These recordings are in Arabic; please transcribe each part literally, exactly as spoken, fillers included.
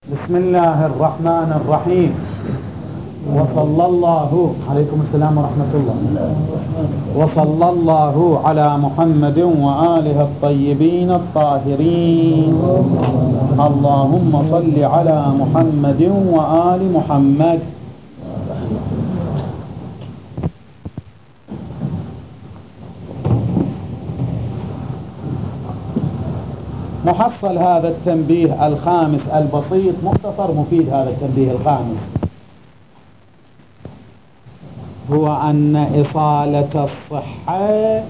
بسم الله الرحمن الرحيم. وصلى الله عليكم السلام ورحمة الله وصلى الله على محمد وآله الطيبين الطاهرين. اللهم صل على محمد وآل محمد. محصل هذا التنبيه الخامس البسيط، مختصر مفيد. هذا التنبيه الخامس هو أن إصالة الصحة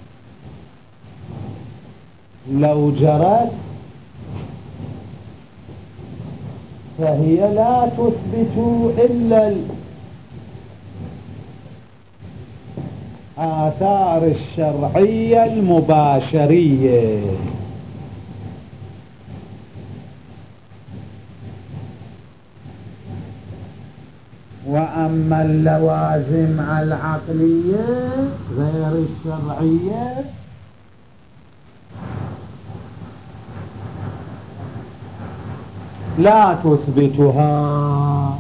لو جرت فهي لا تثبت إلا الآثار الشرعية المباشرية، وأما اللوازم العقلية غير الشرعية لا تثبتها.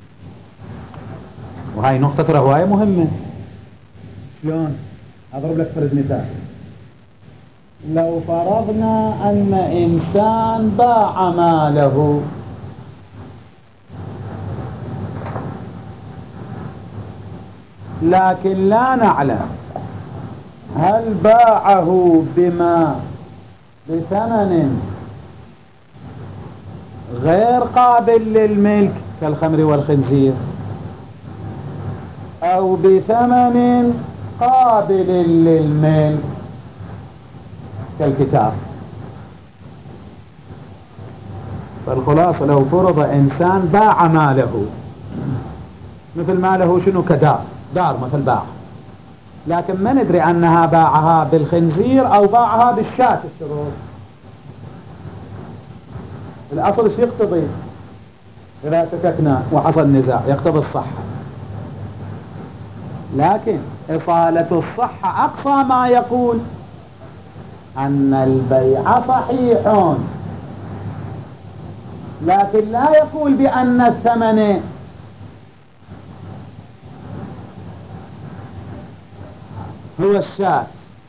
وهي نقطة رواية مهمة. شلون؟ أضرب لك فرض مثال. لو فرضنا أن إنسان باع ماله لكن لا نعلم هل باعه بما بثمن غير قابل للملك كالخمر والخنزير أو بثمن قابل للملك كالكتاب. فالخلاصة لو فرض إنسان باع ماله، مثل ماله شنو؟ كدار، دار مثل باع، لكن ما ندري أنها باعها بالخنزير أو باعها بالشاة. الشروط الأصل ايش يقتضي؟ إذا شككنا وحصل نزاع يقتضي الصحة، لكن إصالة الصحة أقصى ما يقول أن البيع صحيح، لكن لا يقول بأن الثمن هو الشاة.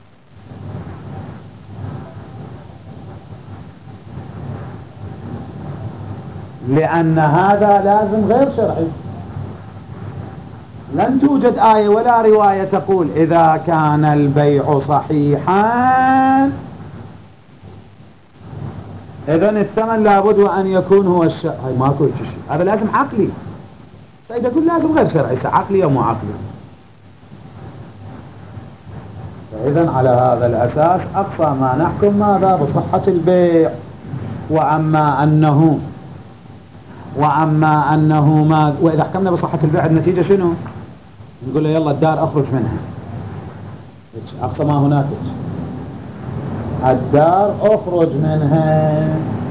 لأن هذا لازم غير شرعي. لن توجد آية ولا رواية تقول إذا كان البيع صحيحا إذن الثمن لابد أن يكون هو الشاة. هاي ماكو شيء، هذا لازم عقلي. سيد أقول لازم غير شرعي، عقلي أو مو عقلي. فإذن على هذا الأساس أقصى ما نحكم ماذا؟ بصحة البيع. وأما أنه وأما أنه ما وإذا حكمنا بصحة البيع النتيجة شنو؟ نقول له يلا الدار أخرج منها. أقصى ما هناك الدار أخرج منها،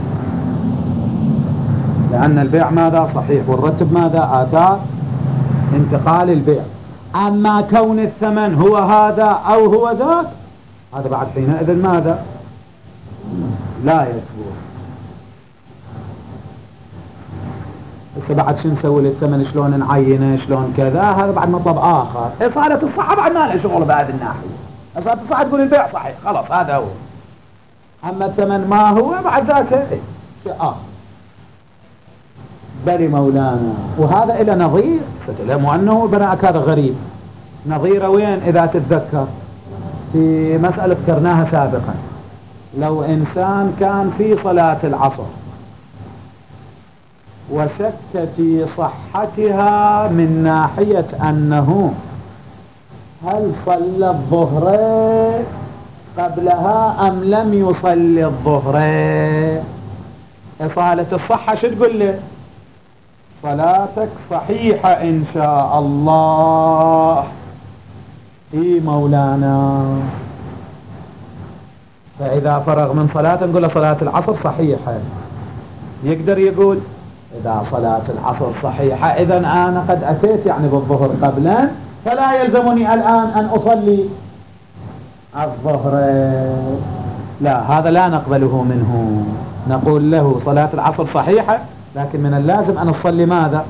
لأن البيع ماذا؟ صحيح، والرتب ماذا؟ آثار انتقال البيع. أما كون الثمن هو هذا أو هو ذاك، هذا بعد حينئذ ماذا؟ لا يثبت. بس بعد شو نسوي للثمن؟ شلون نعينه؟ شلون كذا؟ هذا بعد مطلب آخر. إصالة الصحة بعد ما لها شغل بهذه الناحية. إصالة الصحة تقول البيع صحيح خلاص هذا هو. أما الثمن ما هو بعد ذاك شيء آخر. بل مولانا، وهذا إلى نظير ستلموا أنه بناءك هذا غريب. نظير وين؟ إذا تتذكر في مسألة ذكرناها سابقا، لو إنسان كان في صلاة العصر وشك في صحتها من ناحية أنه هل صلى الظهر قبلها أم لم يصلي الظهر، إصالة الصحة شو تقول له؟ صلاتك صحيحة إن شاء الله. إي مولانا. فإذا فرغ من صلاة نقول له صلاة العصر صحيحة. يقدر يقول إذا صلاة العصر صحيحة إذن أنا قد أتيت يعني بالظهر قبلا، فلا يلزمني الآن أن أصلي الظهر. لا، هذا لا نقبله منه. نقول له صلاة العصر صحيحة لكن من اللازم أن أصلي ماذا؟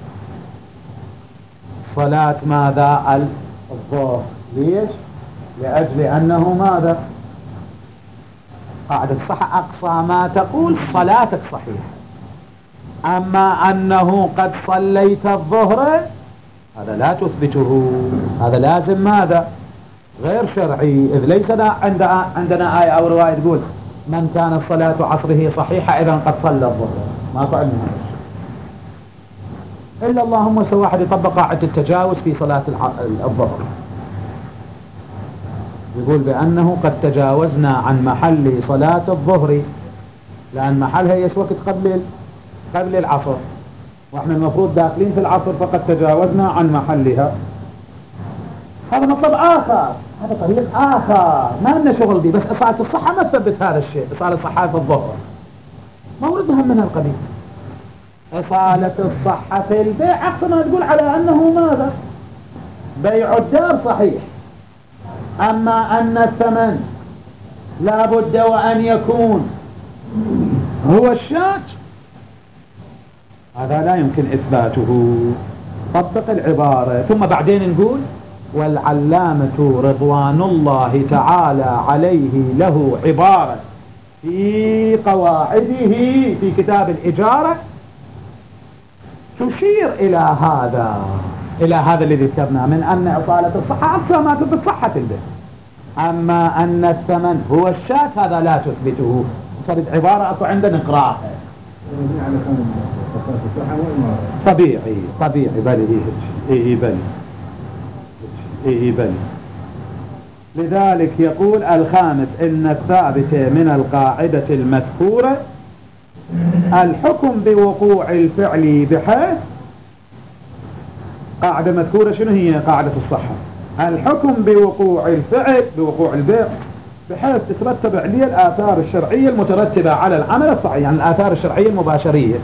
صلاة ماذا؟ الظهر. ليش؟ لأجل أنه ماذا؟ قاعدة الصحة أقصى ما تقول صلاتك صحيحة. أما أنه قد صليت الظهر هذا لا تثبته، هذا لازم ماذا؟ غير شرعي، إذ ليس عندنا عندنا آية أو رواية تقول من كانت صلاة عصره صحيحة إذا قد صلى الظهر، ما فعلنا هذا الشيء إلا اللهم سوى واحد يطبق قاعدة التجاوز في صلاة الظهر، يقول بأنه قد تجاوزنا عن محل صلاة الظهر، لأن محلها ايش وقت قبل قبل العصر، واحنا المفروض داخلين في العصر فقد تجاوزنا عن محلها. هذا مطلب آخر، هذا طريق آخر ما لنا شغل دي، بس إصالة الصحة ما تثبت هذا الشيء. إصالة الصحة في الظهر ما وردها من القبيل. إصالة الصحة في البيع أقصى ما تقول على أنه ماذا؟ بيع الدار صحيح، أما أن الثمن لا بد وأن يكون هو الشاة هذا لا يمكن إثباته. طبق العبارة. ثم بعدين نقول والعلامة رضوان الله تعالى عليه له عبارة في قواعده في كتاب الإجارة تشير إلى هذا إلى هذا الذي ذكرنا من أن إصالة الصحة أقصى ما تثبت صحة البيع، أما أن الثمن هو الشاة هذا لا تثبته. صارت عبارة أصلا عندنا نقراها طبيعي طبيعي بلي إيه بلي إيه بلي. لذلك يقول الخامس إن الثابت من القاعدة المذكورة الحكم بوقوع الفعل بحيث قاعدة مذكورة. شنو هي قاعدة الصحة؟ الحكم بوقوع الفعل بوقوع البيع بحيث تترتب عليه الآثار الشرعية المترتبة على العمل الصحيح، يعني الآثار الشرعية المباشرية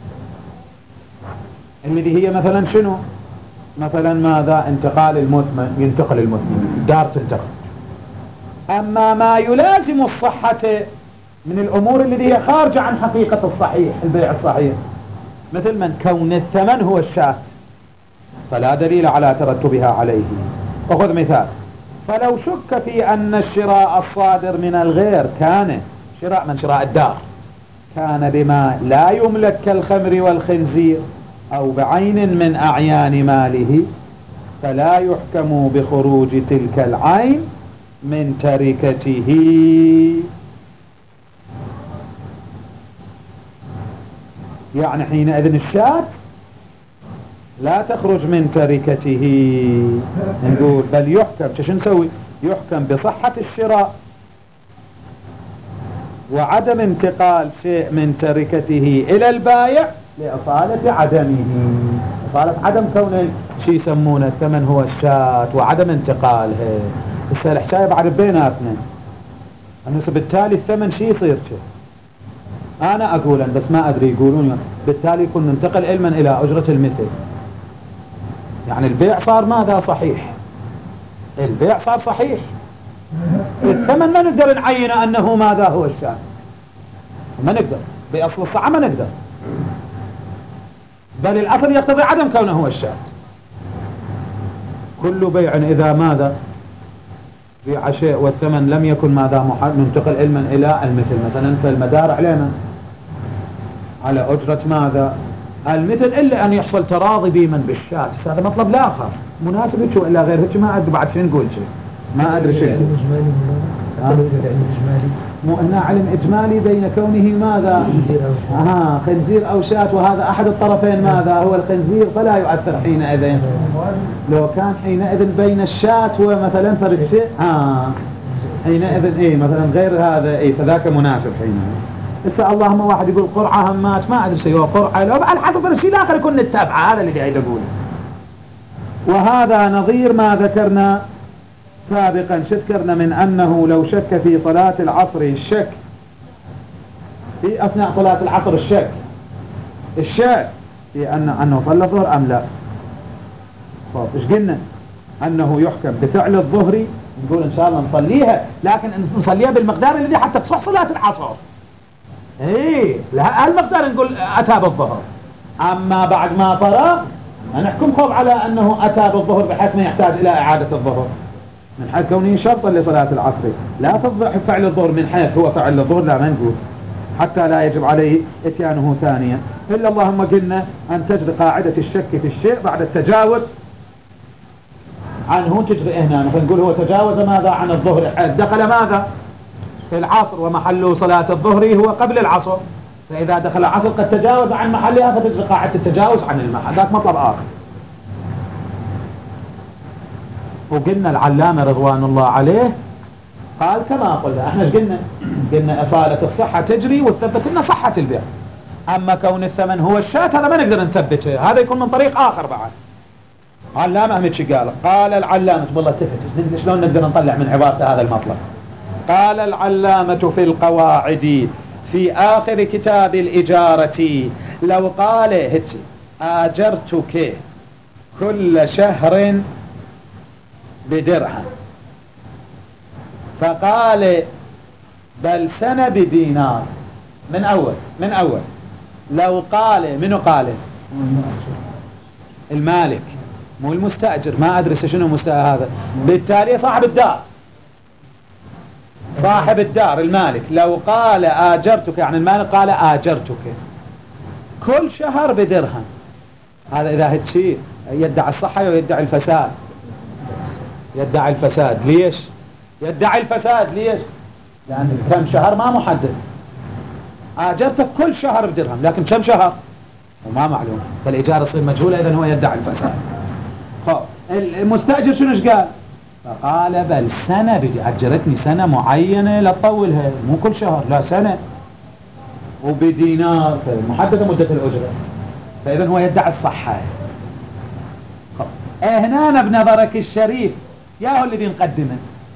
التي هي مثلا شنو؟ مثلا ماذا؟ انتقال المثمن، ينتقل المثمن، دار تنتقل. أما ما يلازم الصحة من الأمور التي هي خارجة عن حقيقة الصحيح البيع الصحيح، مثل من كون الثمن هو الشاة فلا دليل على ترتبها عليه. أخذ مثال، فلو شك في أن الشراء الصادر من الغير كان شراء من شراء الدار كان بما لا يملك كالخمر والخنزير أو بعين من أعيان ماله فلا يحكم بخروج تلك العين من تركته. يعني حينئذ الشاة لا تخرج من تركته. نقول بل يحكم شو نسوي؟ يحكم بصحة الشراء وعدم انتقال شيء من تركته إلى البائع لأصالة عدمه، أصالة عدم كونه شيء يسمونه الثمن هو الشاة وعدم انتقاله. بس الحكاية بعد بيناتنا أنه بالتالي الثمن شيء يصير شيء. أنا أقول بس ما أدري يقولون بالتالي يكون ننتقل علما إلى أجرة المثل، يعني البيع صار ماذا صحيح، البيع صار صحيح، الثمن ما نقدر نعين أنه ماذا هو الشاة، ما نقدر بأصل الصحة ما نقدر، بل الأصل يقتضي عدم كونه هو الشاة. كل بيع إذا ماذا بيع شيء والثمن لم يكن ماذا منتقل علما إلى المثل، مثلا فالمدار علينا على أجرة ماذا المثل إلا أن يحصل تراضي بمن بالشاة، هذا مطلب لا آخر مناسب شو إلا غير هيك ما أدري بعد شو نقول شيء ما أدري شيء. مو هنا علم إجمالي بين كونه ماذا آه خنزير أو شاة وهذا أحد الطرفين ماذا هو الخنزير فلا يؤثر حينئذ. لو كان حينئذ بين الشاة ومثلا فرد شيء آه حينئذ إيه مثلا غير هذا إيه فذاك مناسب حينئذ. إذا اللهم واحد يقول قرعة همات ما أدري شيء وقرعة لو على حسب الشيء الآخر يكون نتابعه، هذا اللي قاعد أقوله. وهذا نظير ما ذكرنا سابقا شذكرنا من أنه لو شك في صلاة العصر الشك في أثناء صلاة العصر الشك الشك في أن أنه صلى الظهر أم لا. طيب إيش قلنا؟ أنه يحكم بفعل الظهر، نقول إن شاء الله نصليها لكن نصليها بالمقدار الذي حتى تصح صلاة العصر. ايه هالمقدار نقول اتى بالظهر. اما بعد ما فرغ نحكم خوف على انه اتى بالظهر بحيث ما يحتاج الى اعادة الظهر من حيث كونه شرطا لصلاة العصر، لا تصبح فعل الظهر من حيث هو فعل الظهر، لا ما نقول حتى لا يجب عليه اتيانه ثانيا. الا اللهم قلنا ان تجري قاعدة الشك في الشيء بعد التجاوز عنه تجري هنا، فنقول هو تجاوز ماذا عن الظهر، دخل ماذا في العصر ومحل صلاة الظهر هو قبل العصر، فإذا دخل العصر قد تجاوز عن محلها فتجري قاعدة التجاوز عن المحل، ذاك مطلب آخر. وقلنا العلامة رضوان الله عليه قال كما قلنا، احنا ايش قلنا؟ قلنا إصالة الصحة تجري وتثبت لنا صحة البيع. أما كون الثمن هو الشاة هذا ما نقدر نثبته، هذا يكون من طريق آخر بعد. علامة أحمد شي قال؟ قال العلامة والله تفت شلون نقدر نطلع من عبارة هذا المطلب. قال العلامة في القواعد في آخر كتاب الإجارة لو قال هتي آجرتك كل شهر بدرهم فقال بل سنة بدينار من أول من أول لو قال منو قال؟ المالك مو المستأجر، ما أدري شنو مستأجر هذا، بالتالي صاحب الدار صاحب الدار المالك لو قال آجرتك يعني المالك قال آجرتك كل شهر بدرهم، هذا إذا هتشي يدعي الصحة ويدعي الفساد، يدعي الفساد ليش؟ يدعي الفساد ليش؟ لأن كم شهر ما محدد، آجرتك كل شهر بدرهم لكن كم شهر وما معلوم، فالإجارة تصير مجهولة، إذن هو يدعي الفساد. المستأجر شنو ايش قال؟ فقال بل سنة بدي أجرتني سنة معينة لا تطولها مو كل شهر، لا سنة وبدينار محددة مدة الأجرة، فإذا هو يدعي الصحة. ايه هنا بنظرك الشريف يا هو الذي نقدمه،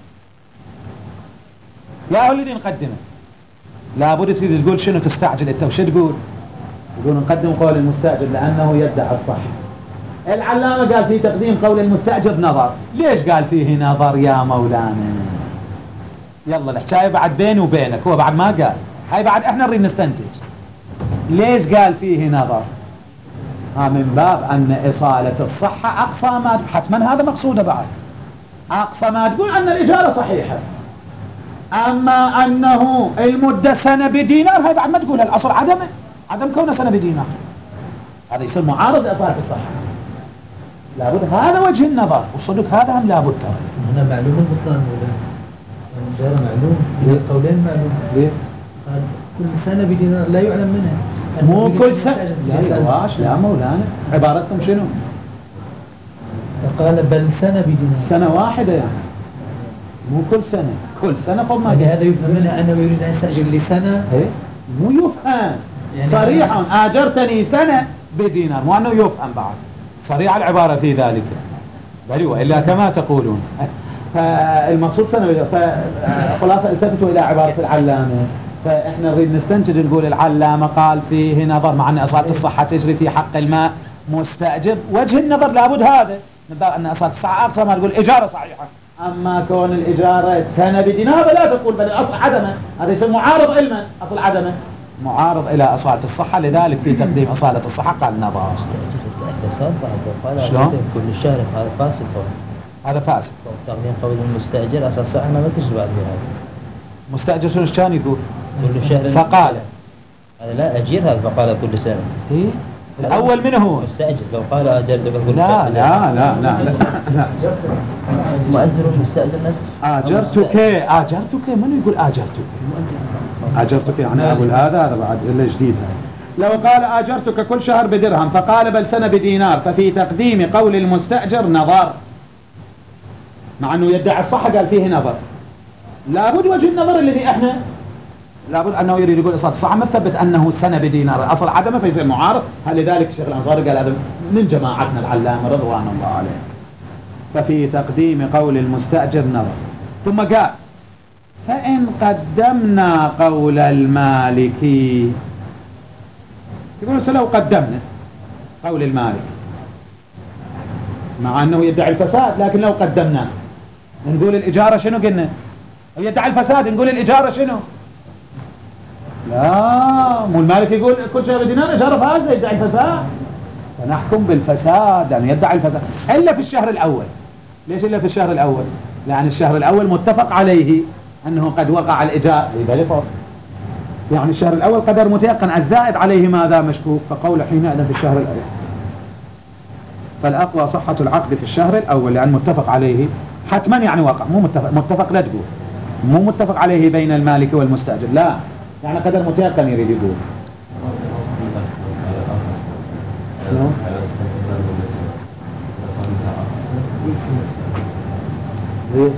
يا هو الذي نقدمه، لابد تريد تقول شنو تستعجل انت وش تقول؟ يقول نقدم قول المستأجر لأنه يدعي الصحة. العلامة قال في تقديم قول المستأجر نظر، ليش قال فيه نظر يا مولانا؟ يلا الحكاية بعد بيني وبينك، هو بعد ما قال، هاي بعد احنا نريد نستنتج ليش قال فيه نظر. ها من باب أن إصالة الصحة أقصى ما حتما هذا مقصوده، بعد أقصى ما تقول أن الإجارة صحيحة، أما أنه المدة سنة بدينار هاي بعد ما تقول الأصل عدمه، عدم كونه سنة بدينار، هذا يصير معارض لإصالة الصحة. لابد هذا وجه النظر، والصدق هذا هم لابد ترى. هنا معلوم البطلان ولا الإجارة معلوم؟ القولين معلوم. ليه؟ كل سنة بدينار لا يعلم منها. مو كل سنة. لا يواش لا مولانا، عبارتكم شنو؟ قال بل سنة بدينار. سنة واحدة يعني. مو كل سنة، كل سنة قم ما. هذا يفهم منها أنه يريد أن يستأجر لسنة. إيه؟ مو يفهم. يعني صريحا آجرتني سنة بدينار، مو أنه يفهم بعد. صريح العبارة في ذلك، بل وإلا كما تقولون. فالمقصود سنة، فخلاصة التفتوا إلى عبارة العلامة، فإحنا نريد نستنتج نقول العلامة قال فيه نظر، مع أن إصالة الصحة تجري في حق الماء مستأجر، وجه النظر لابد هذا من باب أن إصالة الصحة أقصى ما تقول إجارة صحيحة. أما كون الإجارة سنة بدينار هذا لا تقول، بل الأصل عدمه، هذا يسمى معارض علما، أصل عدمه معارض إلى إصالة الصحة، لذلك في تقديم إصالة الصحة قال نظر. شلون؟ كل شهر هذا فاسد، هذا فاسد. تقديم قول المستأجر أساس احنا ما تجري بعد هذا. مستأجر شنو كان يقول؟ كل شهر. فقال أنا لا أجير هذا، فقال كل سنة. إيه؟ الأول من هو؟ مستأجر لو قال أجرتك كل لا لا لا لا لا مؤجر ومستأجر نفس. آجرتك آجرتك من يقول آجرتك؟ آجرتك يعني أقول هذا هذا بعد إلا جديد هذا. لو قال آجرتك كل شهر بدرهم فقال بل سنة بدينار، ففي تقديم قول المستأجر نظر، مع أنه يدعي الصحة قال فيه نظر. لابد وجه النظر الذي احنا لابد أنه يريد يقول إصالة الصحة ما ثبت أنه سنة بدينار، أصل عدمه فيصير معارض. لذلك الشيخ الأنصاري قال هذا من جماعتنا العلامة رضوان الله عليه. ففي تقديم قول المستأجر نظر. ثم قال فإن قدمنا قول المالك، يقول لو قدمنا قول المالك مع أنه يدعي الفساد، لكن لو قدمنا نقول الإجارة شنو قلنا؟ يدعي الفساد نقول الإجارة شنو؟ لا، مو المالك يقول كل شهر بدينار إجارة فاسدة يدعي الفساد، فنحكم بالفساد يعني يدعي الفساد إلا في الشهر الأول. ليش إلا في الشهر الأول؟ لأن الشهر الأول متفق عليه أنه قد وقع الإجارة يبالغ، يعني الشهر الأول قدر متيقن، الزائد عليه ماذا مشكوك، فقول حينئذ في الشهر الأول. فالأقوى صحة العقد في الشهر الأول لأن متفق عليه حتما، يعني وقع، مو متفق متفق لا تقول مو متفق عليه بين المالك والمستأجر، لا يعني قدر متيقن يريد يقول. ليش؟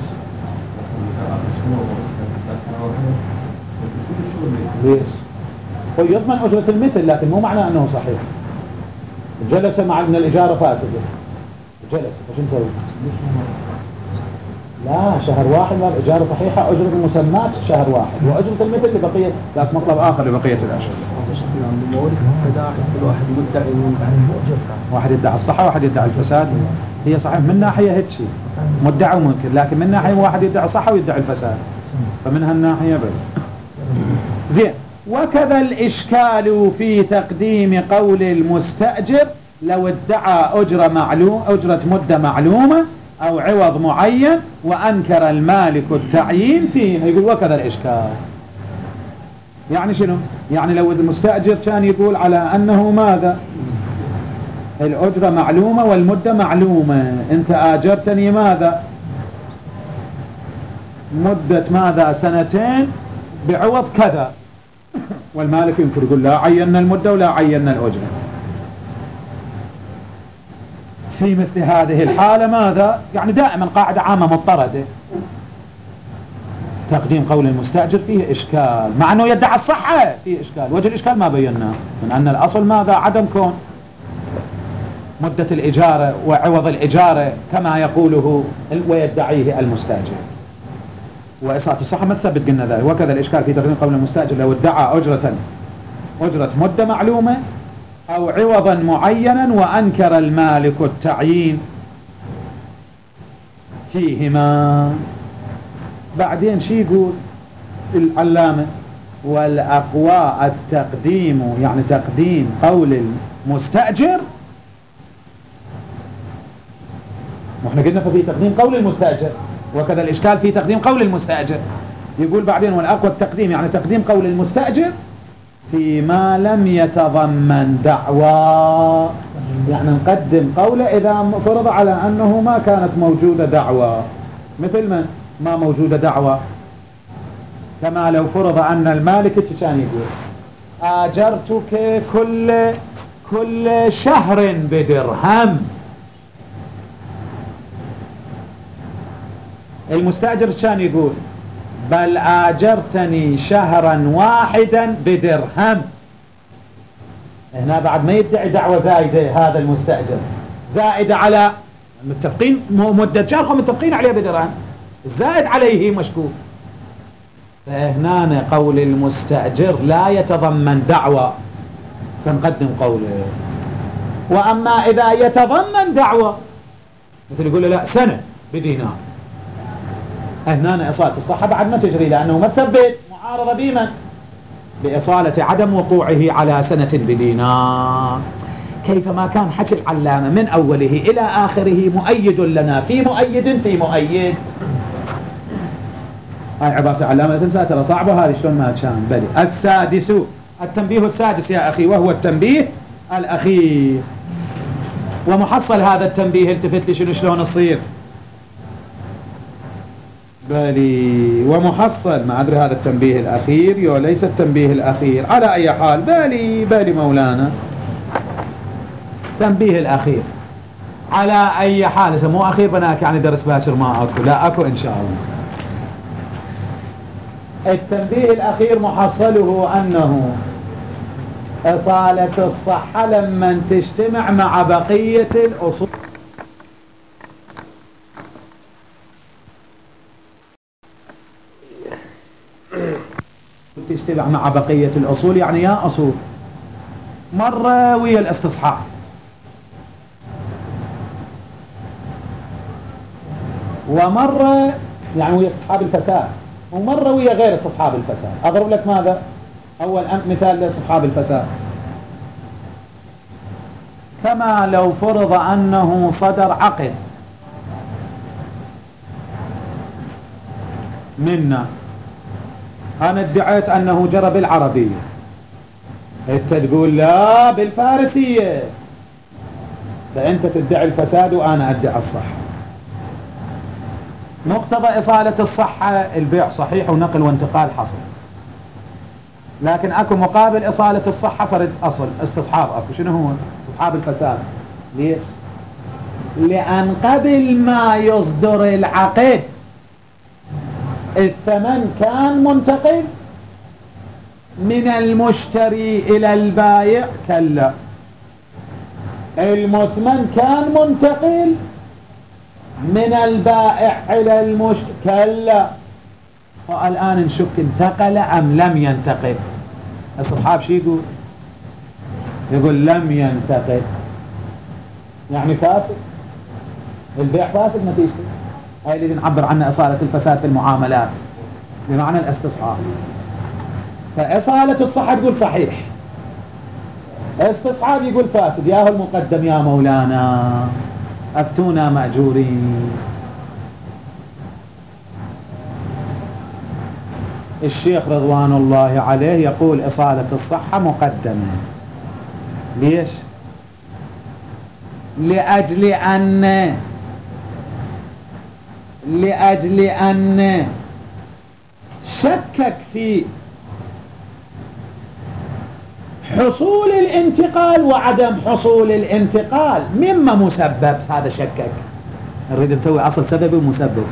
ليش؟ هو يضمن أجرة المثل لكن مو معنى أنه صحيح. جلس مع ابن الإجارة فاسدة، جلس فشو نسوي؟ لا، شهر واحد والإجارة صحيحة، أجرة المسمات شهر واحد وأجرة المثل لبقية، ذات مطلب آخر لبقية الأشهر. واحد يدعي الصحة وواحد يدعي الفساد. هي صحيح من ناحية هيك شيء مدعي ومنكر، لكن من ناحية واحد يدعي الصحة ويدعي الفساد، فمن هالناحية بل زين. وكذا الإشكال في تقديم قول المستأجر لو ادعى أجرة معلوم أجرة مدة معلومة أو عوض معين وأنكر المالك التعيين فيه. يقول وكذا الإشكال يعني شنو؟ يعني لو المستأجر كان يقول على أنه ماذا الأجرة معلومة والمدة معلومة، أنت آجرتني ماذا مدة ماذا سنتين بعوض كذا، والمالك ينكر يقول لا عينا المدة ولا عينا الأجرة. في مثل هذه الحالة ماذا يعني دائما قاعدة عامة مضطردة، تقديم قول المستأجر فيه إشكال مع أنه يدعي الصحة، فيه إشكال. وجه الإشكال ما بيناه من أن الأصل ماذا عدم كون مدة الإجارة وعوض الإجارة كما يقوله ويدعيه المستأجر، وإصابة الصحة ما تثبت قلنا ذلك. وكذا الإشكال في تقديم قول المستأجر لو ادعى أجرة أجرة مدة معلومة أو عوضا معينا وأنكر المالك التعيين فيهما. بعدين شي يقول العلامة والأقوى التقديم يعني تقديم قول المستأجر، واحنا قلنا ففي تقديم قول المستأجر، وكذا الإشكال في تقديم قول المستأجر. يقول بعدين والأقوى التقديم يعني تقديم قول المستأجر فيما لم يتضمن دعوى، يعني نقدم قوله إذا فرض على أنه ما كانت موجودة دعوى، مثل ما ما موجودة دعوى، كما لو فرض أن المالك كان يقول آجرتك كل كل شهر بدرهم، المستأجر كان يقول بل آجرتني شهرا واحدا بدرهم. هنا بعد ما يدعي دعوة زائدة هذا المستأجر زائدة على متفقين مدة شهر متفقين عليه بدرهم، زائد عليه مشكوك. فهنا قول المستأجر لا يتضمن دعوة فنقدم قوله. وأما إذا يتضمن دعوة مثل يقول له لا سنة بدينار، هنا إصالة الصحة بعد ما تجري لأنه ما تثبت معارضة بمن بإصالة عدم وقوعه على سنة بدينار. كيفما كان حكي العلامة من أوله إلى آخره مؤيد لنا في مؤيد في مؤيد. هاي عبارة العلامة تنسى ترى صعبة هذه شلون ما كان. بلي السادس التنبيه السادس يا أخي وهو التنبيه الأخير. ومحصل هذا التنبيه التفت لي شنو شلون يصير. بالي ومحصل ما أدري هذا التنبيه الأخير يو ليس التنبيه الأخير على أي حال. بالي بالي مولانا تنبيه الأخير على أي حال. إذا مو أخير بناك يعني درس باكر ما أكو، لا أكو إن شاء الله. التنبيه الأخير محصله أنه إطالة الصحة لما تجتمع مع بقية الأصول. تجتمع مع بقية الأصول يعني يا أصول مرة ويا الاستصحاب ومرة يعني ويا استصحاب الفساد ومرة ويا غير استصحاب الفساد. أضرب لك ماذا أول مثال لاستصحاب الفساد، كما لو فرض أنه صدر عقد منا، أنا ادعيت أنه جرى بالعربية، أنت تقول لا بالفارسية، فأنت تدعي الفساد وأنا أدعي الصحة. مقتضى إصالة الصحة البيع صحيح ونقل وانتقال حصل، لكن أكو مقابل إصالة الصحة فرد أصل استصحاب. أكو شنو هو استصحاب الفساد؟ ليش؟ لأن قبل ما يصدر العقد الثمن كان منتقل من المشتري إلى البائع، كلا، المثمن كان منتقل من البائع إلى المشتري، كلا. والآن نشك انتقل أم لم ينتقل. الصحاب شي يقول؟ يقول لم ينتقل، يعني فاسد، البيع فاسد نتيجته. هاي اللي نعبر عنها إصالة الفساد في المعاملات بمعنى الاستصحاب. فإصالة الصحة تقول صحيح، استصحاب يقول فاسد. ياهو المقدم يا مولانا، أفتونا مأجورين. الشيخ رضوان الله عليه يقول إصالة الصحة مقدمة. ليش؟ لأجل أن لأجل أن شكك في حصول الانتقال وعدم حصول الانتقال مما مسبب. هذا شكك، نريد نسوي أصل سببي ومسبب.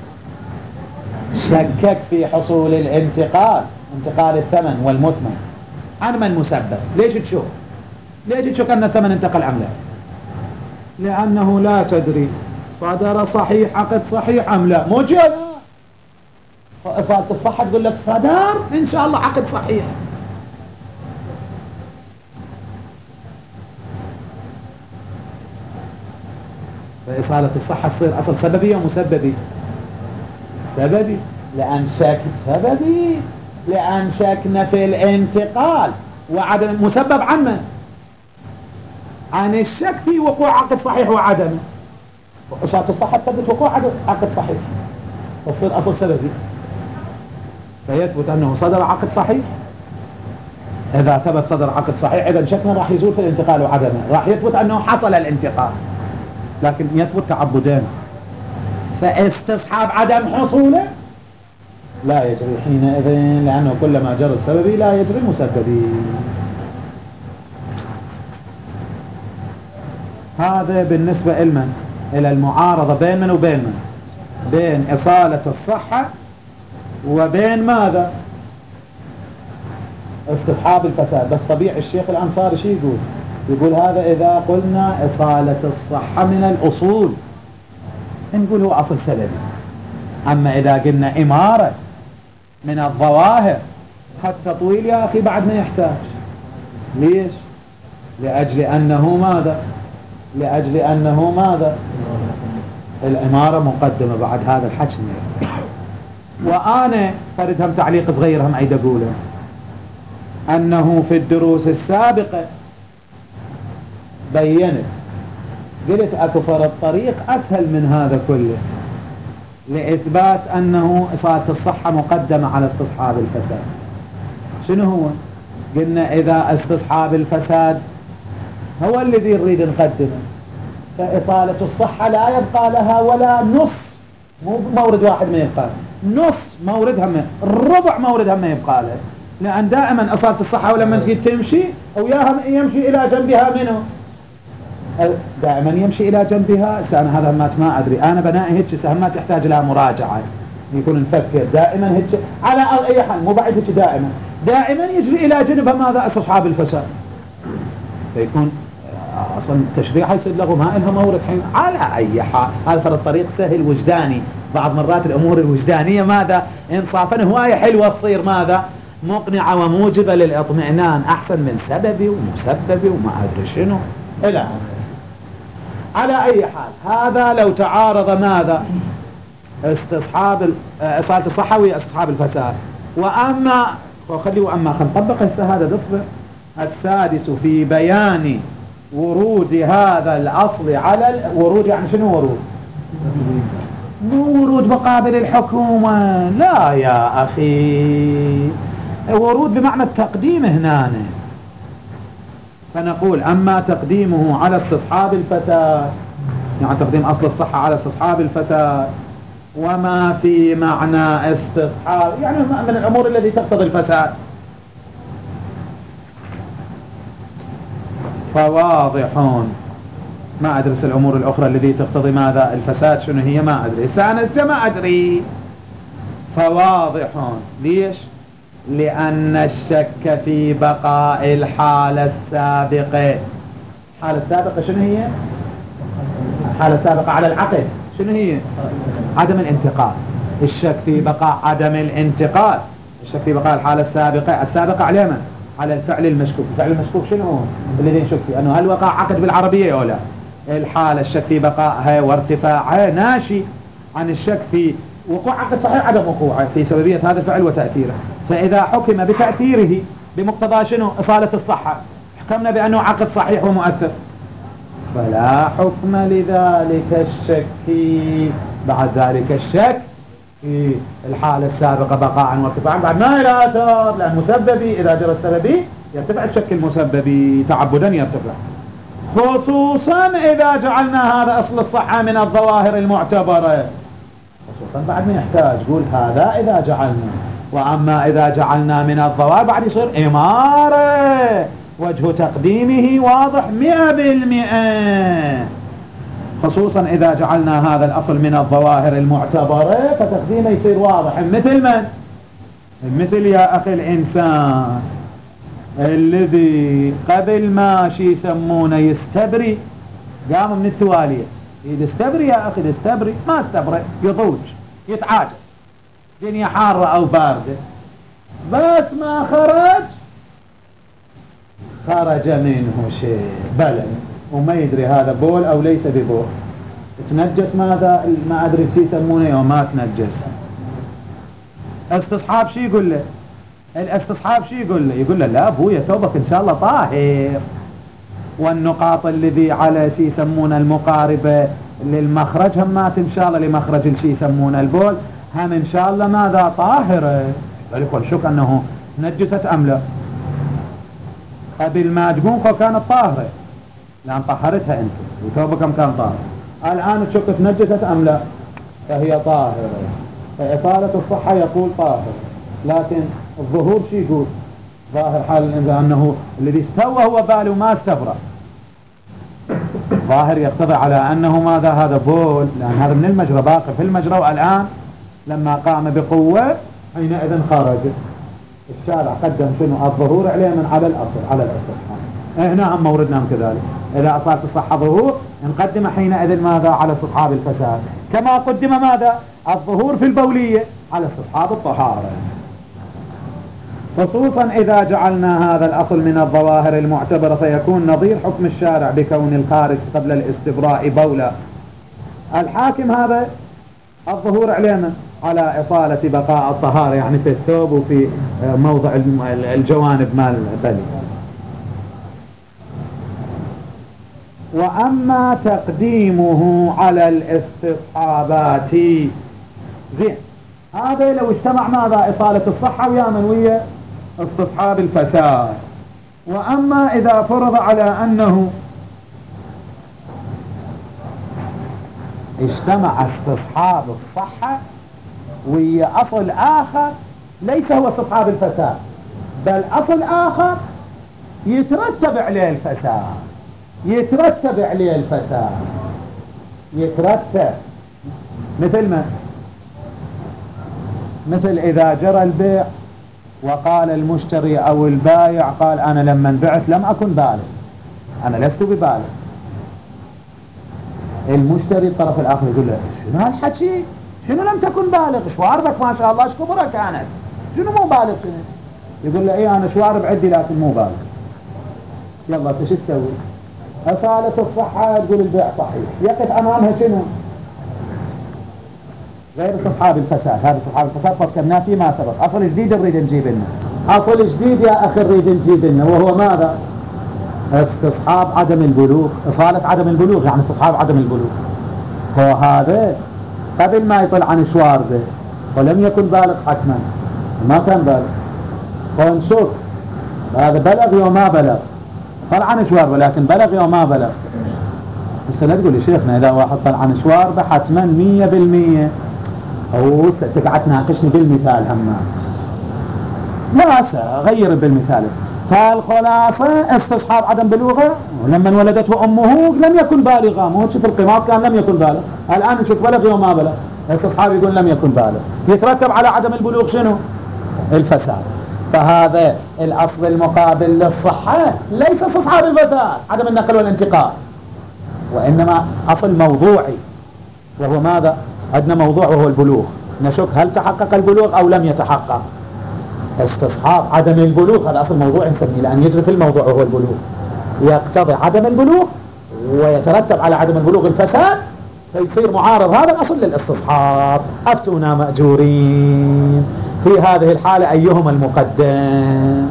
شكك في حصول الانتقال، انتقال الثمن والمثمن، عن من مسبب. ليش تشوف؟ ليش تشوف أن الثمن انتقل أم لا؟ لأنه لا تدري صدر صحيح عقد صحيح أم لا. مو جاء إصالة الصحة تقول لك صدر إن شاء الله عقد صحيح. فإصالة الصحة تصير أصل سببي ومسببي. سببي لأن شك سببي لأن شكنا في الانتقال وعدم مسبب عن من؟ عن الشك في وقوع عقد صحيح وعدمه. إصالة الصحة تثبت وقوع عقد صحيح، تصير أصل سببي، فيثبت أنه صدر عقد صحيح. إذا ثبت صدر عقد صحيح إذا شكنا راح يزول في الانتقال وعدمه، راح يثبت أنه حصل الانتقال، لكن يثبت تعبدين. فاستصحاب عدم حصوله لا يجري حينئذ، لأنه كلما جرى السببي لا يجري المسببي. هذا بالنسبة لمن؟ إلى المعارضة بين من وبين من؟ بين إصالة الصحة وبين ماذا؟ استصحاب الفساد. بس طبيعي الشيخ الأنصاري شي يقول؟ يقول هذا إذا قلنا إصالة الصحة من الأصول نقول هو أصل سببي، أما إذا قلنا إمارة من الظواهر حتى طويل يا أخي بعد ما يحتاج. ليش؟ لأجل أنه ماذا؟ لأجل أنه ماذا؟ الإمارة مقدمة بعد هذا الحجم. وأنا فرد هم تعليق صغير هم عيد أقوله، أنه في الدروس السابقة بيّنت، قلت أكو فرض طريق أسهل من هذا كله لإثبات أنه إصالة الصحة مقدمة على استصحاب الفساد. شنو هو؟ قلنا إذا استصحاب الفساد هو الذي نريد نقدمه، فإصالة الصحة لا يبقى لها ولا نص، مو مورد واحد ما يبقى، نص موردها ما، ربع موردها ما يبقى له، لأن دائما إصالة الصحة ولما تجي تمشي وياها يمشي إلى جنبها منه، دائما يمشي إلى جنبها. أنا هذا ما ما أدري، أنا بنائي هيك سهمات يحتاج لها مراجعة، يكون نفكر دائما هيك على أي حال، مو بعد هيك دائما دائما يجري إلى جنبها ماذا؟ استصحاب الفساد. فيكون أصلا التشريع يصير له ما إلها مورد حين. على أي حال هذا فرض طريق سهل وجداني، بعض مرات الأمور الوجدانية ماذا؟ إنصافا هواية حلوة تصير ماذا؟ مقنعة وموجبة للإطمئنان، أحسن من سببي ومسببي وما أدري شنو إلى. على أي حال هذا لو تعارض ماذا؟ استصحاب إصالة الصحة واستصحاب الفساد. وأما وخلي وأما خل نطبق هسه هذا تصبر. السادس في بيان ورود هذا الأصل على ال... ورود يعني شنو ورود؟ مو ورود مقابل الحكومة، لا يا أخي، ورود بمعنى التقديم هنا. فنقول أما تقديمه على استصحاب الفساد، يعني تقديم أصل الصحة على استصحاب الفساد، وما في معنى استصحاب يعني من الأمور التي تقتضي الفساد، فواضحون. ما أدرس الأمور الأخرى التي تقتضي ماذا الفساد شنو هي، ما أدري، أنا ما أدري. فواضحون. ليش؟ لأن الشك في بقاء الحالة السابقة. الحالة السابقة شنو هي؟ الحالة السابقة على العقد شنو هي؟ عدم الانتقال. الشك في بقاء عدم الانتقال، الشك في بقاء الحالة السابقة، السابقة على من؟ على الفعل المشكوك. الفعل المشكوك شنو هو الذي نشك فيه؟ أنه هل وقع عقد بالعربية أو لا؟ الحالة الشك في بقائها وارتفاعها ناشي عن الشك في وقوع عقد صحيح عدم وقوعه، في سببية هذا الفعل وتأثيره. فإذا حكم بتأثيره بمقتضى شنو؟ إصالة الصحة، حكمنا بأنه عقد صحيح ومؤثر، فلا حكم لذلك الشك بعد ذلك الشك في الحالة السابقة بقاء وارتفاعا بعد ما إلى آثار، لأن مسببي إذا جرى السببي يرتفع الشك المسببي تعبدا يرتفع، خصوصا إذا جعلنا هذا أصل الصحة من الظواهر المعتبرة. خصوصا بعد ما يحتاج قول هذا إذا جعلنا، وأما إذا جعلنا من الظواهر بعد يصير إمارة، وجه تقديمه واضح مئة بالمئة. خصوصا إذا جعلنا هذا الأصل من الظواهر المعتبرة فتقديمه يصير واضح. مثل من؟ مثل يا أخي الإنسان الذي قبل ما شي يسمونه يستبري، قام من التوالية يستبري يا أخي، يستبري ما استبري يضوج يتعاجب، دنيا حارة أو باردة، بس ما خرج خرج منه شيء بلد وما يدري هذا بول أو ليس ببول، تنجس ماذا ما أدري شي يسمونه وما تنجس. استصحاب شي يقول له؟ الاستصحاب شي يقول له؟ يقول له لا أبويا ثوبك إن شاء الله طاهر، والنقاط الذي على شي يسمونه المقاربة للمخرج همات إن شاء الله لمخرج الشي يسمونه البول هم إن شاء الله ماذا طاهرة. يقول شك أنه نجست أم لا؟ قبل ما تقوم كانت طاهرة لأن طهرتها أنت وثوبك كم كان طاهر، الآن تشك تنجست أم لا؟ فهي طاهرة. فإطالة الصحة يقول طاهر، لكن الظهور شي يقول؟ ظاهر حال الإنسان أنه الذي استوى هو باله ما استبرأ، ظاهر يقتضي على أنه ماذا هذا بول، لأن هذا من المجرى باقي في المجرى، والآن لما قام بقوة حينئذ خرج. الشارع قدم شنو؟ الظهور عليه من على الأصل على الاستصحاب. هنا هم موردنا كذلك، إذا أصابت الصحة ظهور نقدم حينئذ ماذا؟ على استصحاب الفساد، كما قدم ماذا؟ الظهور في البولية على استصحاب الطهارة. خصوصا إذا جعلنا هذا الأصل من الظواهر المعتبرة فيكون نظير حكم الشارع بكون الخارج قبل الاستبراء بولا. الحاكم هذا الظهور علينا على إصالة بقاء الطهارة، يعني في الثوب وفي موضع الجوانب مال البلي. وأما تقديمه على الاستصحابات زين، هذا لو اجتمع ماذا؟ إصالة الصحة ويا من ويا استصحاب الفساد. وأما إذا فرض على أنه اجتمع استصحاب الصحة ويا أصل آخر ليس هو استصحاب الفساد بل أصل آخر يترتب عليه الفساد، يترتب عليه الفساد يترتب مثل ما مثل إذا جرى البيع وقال المشتري أو البائع قال أنا لما بعت لم أكن بالغ، أنا لست ببالغ. المشتري الطرف الآخر يقول له شنو هالحكي؟ شنو لم تكن بالغ؟ شواربك ما شاء الله ايش كبرها كانت، شنو مو بالغ؟ شنو؟ يقول له ايه أنا شوارب عندي لكن مو بالغ. يلا ايش تسوي؟ أصالة الصحة تقول البيع صحيح، يقف أمامها شنو؟ غير استصحاب الفساد. هذا استصحاب الفساد فكرنا فيه ما سبق، أصل جديد نريد نجيب لنا أصل جديد يا أخي نريد نجيب لنا، وهو ماذا؟ استصحاب عدم البلوغ، إصالة عدم البلوغ يعني استصحاب عدم البلوغ. هو هذا قبل ما يطلع عن شوارده ولم يكن بالغ حتما، ما كان بالغ، فنشوف هذا بلغ وما بلغ، طلع عن شوارده لكن بلغ وما بلغ. بس لا تقول لي شيخنا إذا واحد طلع عن شوارده حتما مية بالمية، أو تقعد تناقشني بالمثال همات، لا سأغير بالمثال. فالخلاصة استصحاب عدم بلوغه، ولما ولدته أمه لم يكن بالغا، مو شوف القمار كان لم يكن بالغ، الآن نشوف بلغ وما بلغ، استصحاب يقول لم يكن بالغ، يترتب على عدم البلوغ شنو؟ الفساد. فهذا الأصل المقابل للصحة ليس استصحاب الفساد عدم النقل والانتقال، وإنما أصل موضوعي وهو ماذا؟ عندنا موضوع وهو البلوغ، نشوف هل تحقق البلوغ أو لم يتحقق. استصحاب عدم البلوغ هذا أصل موضوع نسميه، لأن يجري في الموضوع وهو البلوغ، يقتضي عدم البلوغ ويترتب على عدم البلوغ الفساد، فيصير معارض هذا الأصل للاستصحاب. أفتونا مأجورين في هذه الحالة أيهما المقدم؟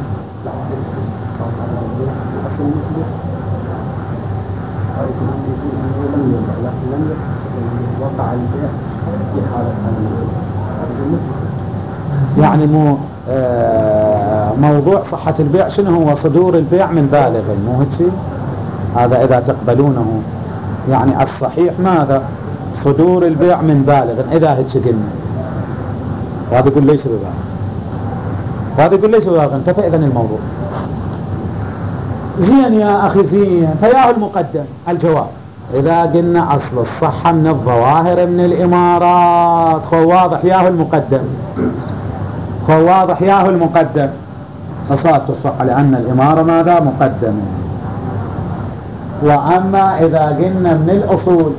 يعني مو آه موضوع صحة البيع شنو هو؟ صدور البيع من بالغ، مو هيك؟ هذا إذا تقبلونه، يعني الصحيح ماذا؟ صدور البيع من بالغ، إذا هيك قلنا، وهذا يقول ليس ببالغ، وهذا يقول ليس ببالغ، انتفى إذن الموضوع. زين يا أخي زين، فياه المقدم. الجواب إذا قلنا أصل الصحة من الظواهر من الإمارات، هو واضح ياه المقدم، هو واضح ياه المقدم، فصارت الصحة لأن الإمارة ماذا؟ مقدمة. وأما إذا قلنا من الأصول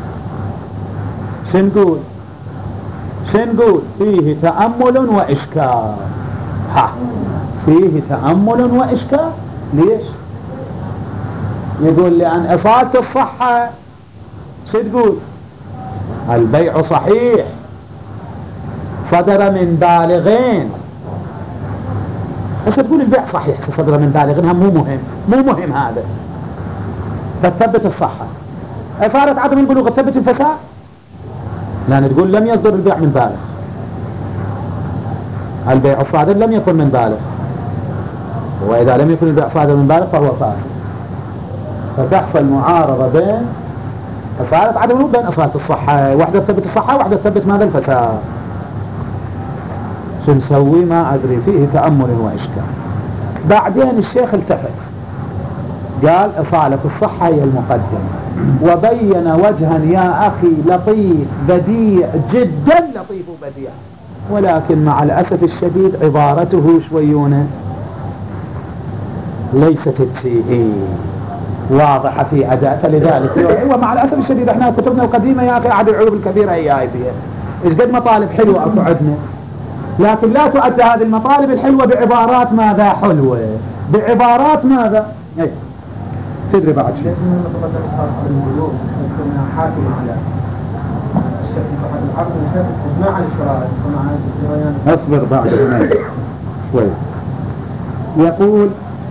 شنقول؟ شنقول فيه تأمل وإشكال. ها فيه تأمل وإشكال، ليش؟ يقول لأن إصالة الصحة شو تقول؟ البيع صحيح صدر من بالغين، بس تقول البيع صحيح صدر من بالغين هم مو مهم، مو مهم هذا، فتثبت الصحة. إصالة عدم البلوغ تثبت الفساد، لأن تقول لم يصدر البيع من بالغ، البيع الصادر لم يكن من بالغ، وإذا لم يكن البيع صادر من بالغ فهو فاسد، فتحصل معارضة بين إصالة عدم البلوغ بين إصالة الصحة، واحدة تثبت الصحة وواحدة تثبت ماذا؟ الفساد. شو نسوي؟ ما أدري، فيه تأمل وإشكال. بعدين الشيخ التفت قال إصالة الصحة هي المقدمة، وبين وجها يا أخي لطيف بديع جدا، لطيف وبديع، ولكن مع الأسف الشديد عبارته شويونة ليست تسيئة واضحة في أداء، فلذلك ومع الأسف الشديد احنا كتبنا القديمة يا أخي أحد العيوب الكبيرة هي هاي فيها، إيش قد مطالب حلوة أكو عندنا، لكن لا تؤدى هذه المطالب الحلوة بعبارات ماذا؟ حلوة، بعبارات ماذا؟ ايه تدري بعد شيء اصبر بعد شوي. يقول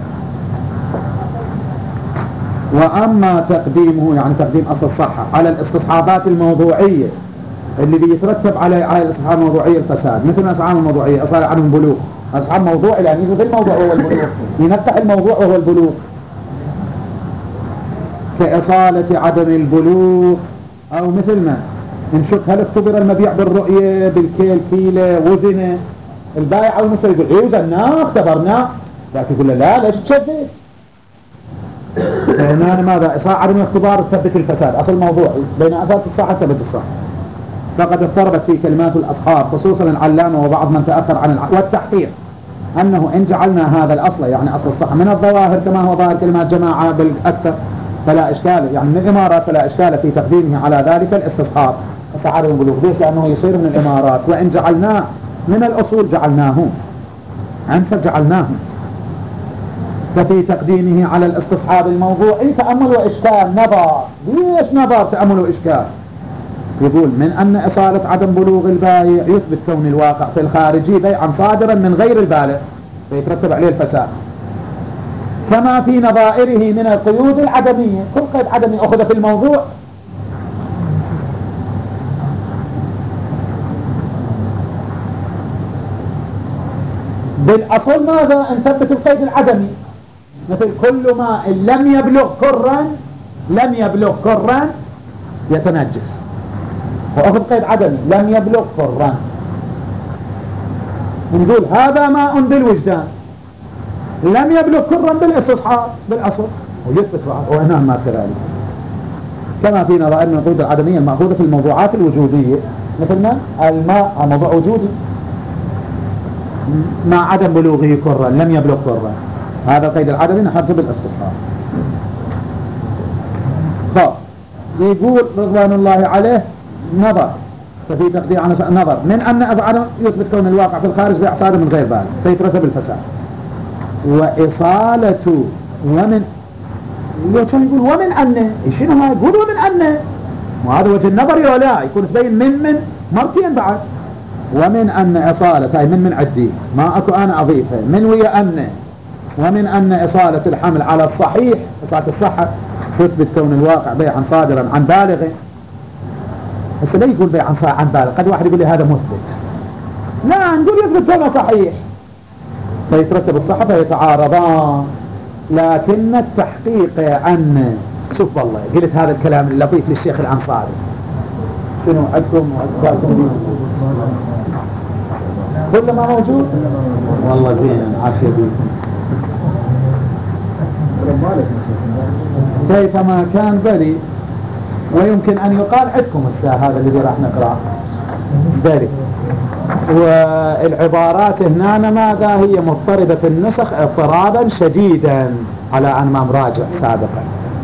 وأما تقديمه، يعني تقديم أصل الصحة على الاستصحابات الموضوعية اللي بيترتب على على الاستصحاب الموضوعية الفساد، مثل الاستصحاب الموضوعية أصلا عنهم بلوغ، استصحاب موضوعي لأن يجي في الموضوع هو البلوغ، ينفتح الموضوع وهو البلوغ، كإصالة عدم البلوغ، أو مثل ما نشوف هل اختبر المبيع بالرؤية بالكيل كيلة وزنه، البائع أو المشتري يقول إيه وزناه اختبرناه، لكن يقول لا ليش تشدد؟ هنا ماذا؟ إصلاح عدم الاختبار تثبت الفساد، أصل موضوعي بين أساس الصحة تثبت الصحة. فقد اضطربت في كلمات الأصحاب خصوصا العلامة وبعض من تأخر عن الع... والتحقيق أنه إن جعلنا هذا الأصل يعني أصل الصحة من الظواهر كما هو ظاهر كلمات جماعة بالأكثر فلا إشكال، يعني من الإمارات فلا إشكال في تقديمه على ذلك الاستصحاب التعارض البلوغ، ليش؟ لأنه يصير من الإمارات، وإن جعلناه من الأصول جعلناه عنف جعلناه، ففي تقديمه على الاستصحاب الموضوعي تأمل وإشكال نظر. ليش نظر تأمل وإشكال؟ يقول من أن إصالة عدم بلوغ البائع يثبت كون الواقع في الخارجي بيعا صادرا من غير البالغ، فيترتب عليه الفساد. كما في نظائره من القيود العدمية، كل قيد عدمي أخذ في الموضوع بالأصل ماذا؟ نثبت القيد العدمي، مثل كل ماء لم يبلغ كرا لم يبلغ كرا يتنجس، وأخذ قيد عدمي لم يبلغ كرا، نقول هذا ماء بالوجدان لم يبلغ كرا بالاستصحاب بالأصل، ويثبت وهنا ما كذلك. كما في نظائر من القيود العدمية المأخوذة في الموضوعات الوجودية، مثل ما الماء موضوع وجودي مع عدم بلوغه كرا لم يبلغ كرا، هذا القيد العدمي نحطه بالاستصحاب. خب يقول رضوان الله عليه نظر، ففي تقدير عن نظر من أن أفعاله يثبت كون الواقع في الخارج بإعصار من غير بال فيترتب الفساد. وإصالة ومن يقول ومن أنه شنو ما يقول ومن أنه، وهذا وجه النظر ولا يكون تبين من من مرتين بعد. ومن أن إصالة أي من من عدي ما أكو أنا أضيفه من ويا أنه، ومن أن إصالة الحمل على الصحيح إصالة الصحة تثبت كون الواقع بيعا صادرا عن بالغ. بس لا يقول بيعا عن بالغ، قد واحد يقول لي هذا مثبت، لا نقول يثبت كونه صحيح فيترتب الصحة فيتعارضان. لكن التحقيق عن شوف والله قلت هذا الكلام اللطيف للشيخ الأنصاري، شنو عندكم وأذكاركم كل ما موجود والله زين عافية بيكم. كيفما كان بلي ويمكن أن يقال عندكم الساعة هذا الذي راح نقرأ بلي، والعبارات هنا ماذا هي مضطردة في النسخ اضطرابا شديدا على أن ما مراجع سابقا.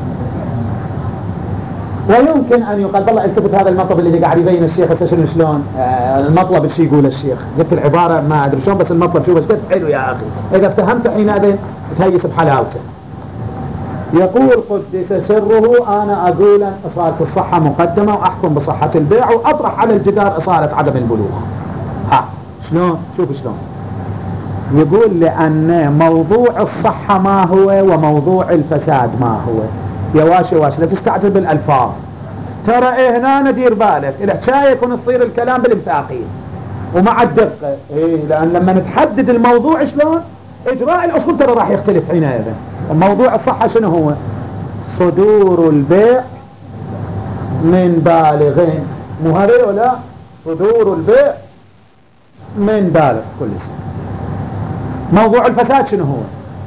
ويمكن أن يقال والله التفت هذا المطلب اللي قاعد يبين الشيخ هسه شنو شلون آه المطلب شو يقول الشيخ، قلت العبارة ما أدري شلون بس المطلب شو بس قلت حلو يا أخي إذا افتهمت حينئذ تهيس بحلاوته. يقول قدس سره أنا أقول أن إصالة الصحة مقدمة وأحكم بصحة البيع وأطرح على الجدار إصالة عدم البلوغ. ها شلون شوف شلون يقول لأن موضوع الصحة ما هو وموضوع الفساد ما هو. يا واشي واشي لا تستعجل بالألفاظ، ترى إيه هنا ندير بالك الحكاية يكون تصير الكلام بالامتاقين ومع الدقة إيه، لأن لما نتحدد الموضوع شلون إجراء الأصول ترى راح يختلف حينئذ. موضوع الصحة شنو هو؟ صدور البيع من بالغين، مو هذا ولا صدور البيع من بالغ كل شيء. موضوع الفساد شنو هو؟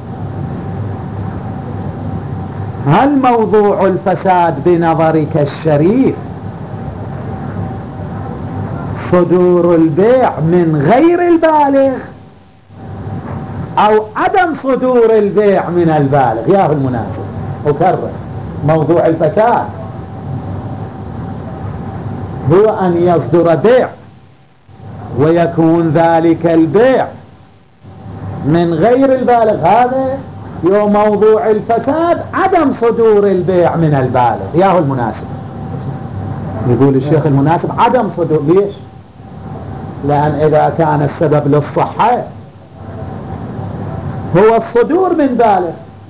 هل موضوع الفساد بنظرك الشريف صدور البيع من غير البالغ أو عدم صدور البيع من البالغ؟ يا المناسب أكرر، موضوع الفساد هو أن يصدر بيع ويكون ذلك البيع من غير البالغ، هذا يو موضوع الفساد عدم صدور البيع من البالغ. يا المناسب يقول الشيخ المناسب عدم صدور، ليش؟ لأن إذا كان السبب للصحة هو الصدور من بالغ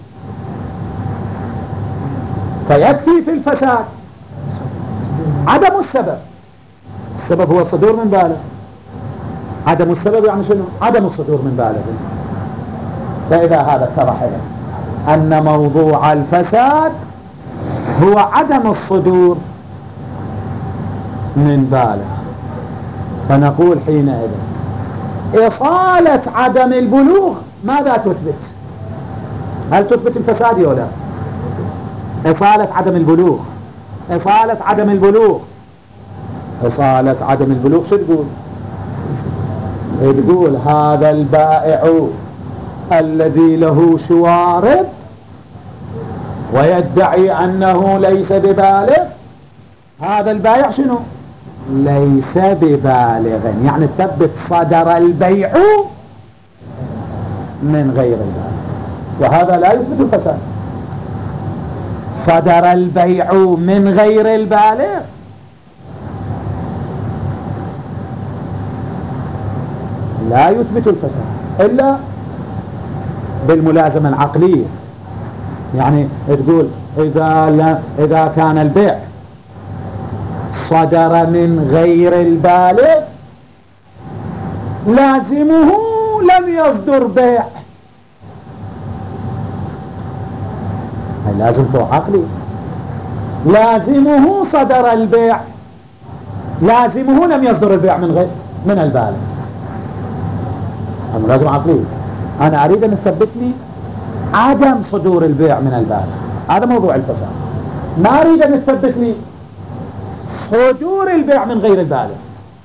فيكفي في الفساد عدم السبب. السبب هو الصدور من بالغ، عدم السبب يعني شنو؟ عدم الصدور من بالغ. فإذا هذا اتضح لك أن موضوع الفساد هو عدم الصدور من بالغ، فنقول حينئذ إصالة عدم البلوغ ماذا تثبت؟ هل تثبت الفساد ولا لا؟ إصالة عدم البلوغ، إصالة عدم البلوغ، إصالة عدم البلوغ شو تقول؟ تقول هذا البائع الذي له شوارب ويدعي أنه ليس ببالغ، هذا البائع شنو؟ ليس ببالغ، يعني تثبت صدر البيع من غير البالغ، وهذا لا يثبت الفساد. صدر البيع من غير البالغ لا يثبت الفساد إلا بالملازمة العقلية. يعني تقول إذا, لا إذا كان البيع صدر من غير البالغ لازمه لم يصدر بيع. هي لازم فوق عقلي. لازمه صدر البيع، لازمه لم يصدر البيع من غير من البالغ. هذا لازم عقلي. أنا أريد أن أثبت لي عدم صدور البيع من البالغ، هذا موضوع الفساد. ما أريد أن أثبت لي صدور البيع من غير البالغ.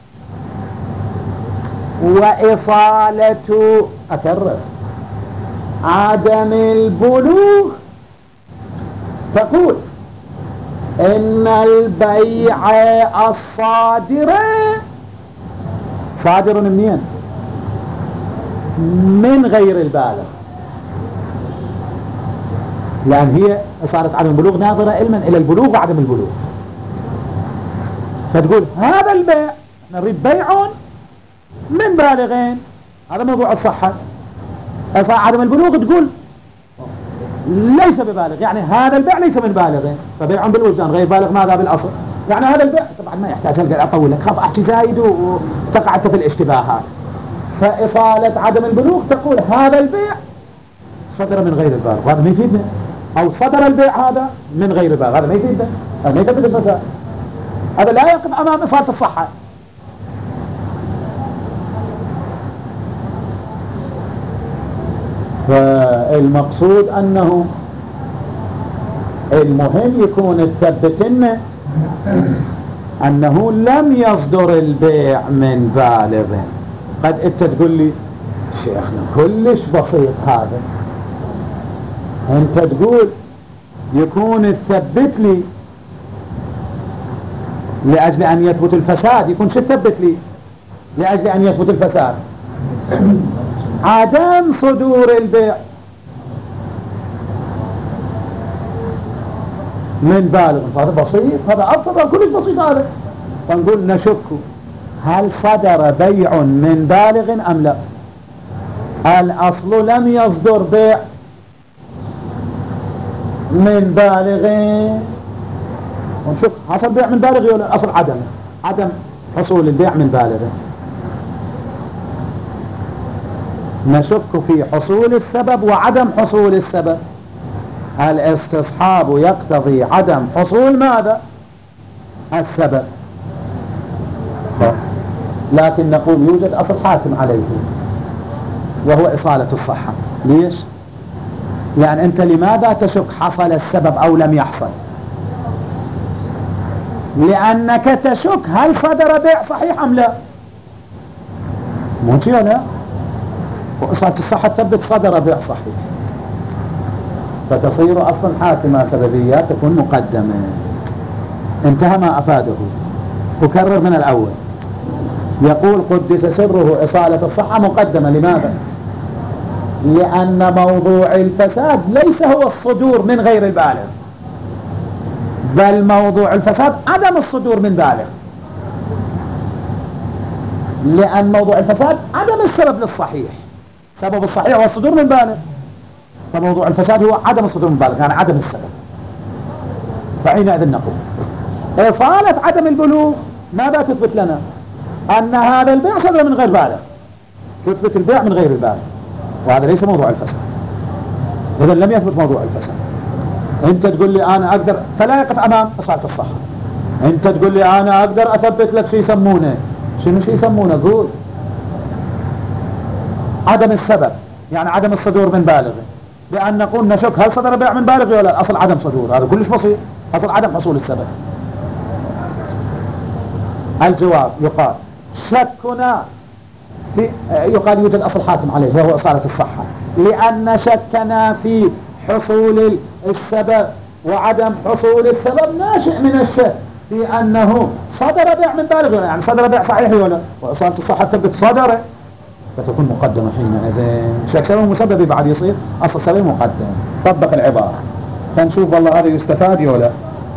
وإصالة أكرر عدم البلوغ تقول إن البيع الصادر صادر منين؟ من غير البالغ، لأن هي صارت عدم البلوغ ناظرة علما إلى البلوغ وعدم البلوغ. فتقول هذا البيع نريد بيع من بالغين، هذا موضوع الصحة. عدم البلوغ تقول ليس ببالغ، يعني هذا البيع ليس من بالغين، فبيع بالوجدان غير بالغ ماذا بالأصل؟ يعني هذا البيع طبعا ما يحتاج ألقى أطول لك خاف أحكي زايد وتقع في الاشتباهات. فإصالة عدم البلوغ تقول هذا البيع صدر من غير البالغ، وهذا ما يفيدنا. أو صدر البيع هذا من غير البالغ، هذا ما يفيدنا، هذا ما يفيد الفساد، هذا لا يقف أمام إصالة الصحة. فالمقصود أنه المهم يكون تثبتنا أنه لم يصدر البيع من بالغ. قد أنت تقول لي شيخنا كلش بسيط هذا، أنت تقول يكون تثبت لي لأجل أن يثبت الفساد، يكون شو تثبت لي لأجل أن يثبت الفساد؟ عدم صدور البيع من بالغ. هذا بسيط، هذا أبسط كلش بسيط هذا. فنقول نشك هل صدر بيع من بالغ أم لا. الأصل لم يصدر بيع من بالغ، ونشوف حصل بيع من بالغ ولا الأصل عدم عدم حصول البيع من بالغ. نشك في حصول السبب وعدم حصول السبب. الاستصحاب يقتضي عدم حصول ماذا؟ السبب. لكن نقول يوجد أصل حاكم عليه وهو إصالة الصحة. ليش؟ يعني أنت لماذا تشك حصل السبب أو لم يحصل؟ لأنك تشك هل صدر بيع صحيح أم لا. مو شيء لا، وإصالة الصحة تثبت صدر بيع صحيح، فتصير أصلا حاكمة سببيات تكون مقدمة. انتهى ما أفاده. أكرر من الأول. يقول قدس سره إصالة الصحة مقدمة. لماذا؟ لأن موضوع الفساد ليس هو الصدور من غير البالغ، بل موضوع الفساد عدم الصدور من بالغ. لأن موضوع الفساد عدم السبب للصحيح، سبب الصحيح هو الصدور من بالغ، فموضوع الفساد هو عدم الصدور من بالغ، يعني عدم السبب. فحينئذ نقول إصالة عدم البلوغ ماذا تثبت لنا؟ أن هذا البيع صدر من غير بالغ، تثبت البيع من غير البالغ، وهذا ليس موضوع الفساد. إذا لم يثبت موضوع الفساد. أنت تقول لي أنا أقدر، فلا يقف أمام إصالة الصحة. أنت تقول لي أنا أقدر أثبت لك شو يسمونه، شنو شو يسمونه؟ قول عدم السبب، يعني عدم الصدور من بالغ، بأن نقول نشك هل صدر بيع من بالغ ولا لا. أصل عدم صدور، هذا كلش بسيط، أصل عدم حصول السبب. الجواب يقال شكنا في، يقال يوجد أصل حاكم عليه وهو إصالة الصحة، لأن شكنا في حصول السبب وعدم حصول السبب ناشئ من الشك في أنه صدر بيع من بالغ ولا، يعني صدر بيع صحيح ولا، وإصالة الصحة تثبت صدره، فتكون مقدمة حينئذ. شك سبب مسبب بعد يصير أصل سبب مقدم. طبق العبارة فنشوف والله هذا يستفاد ولا.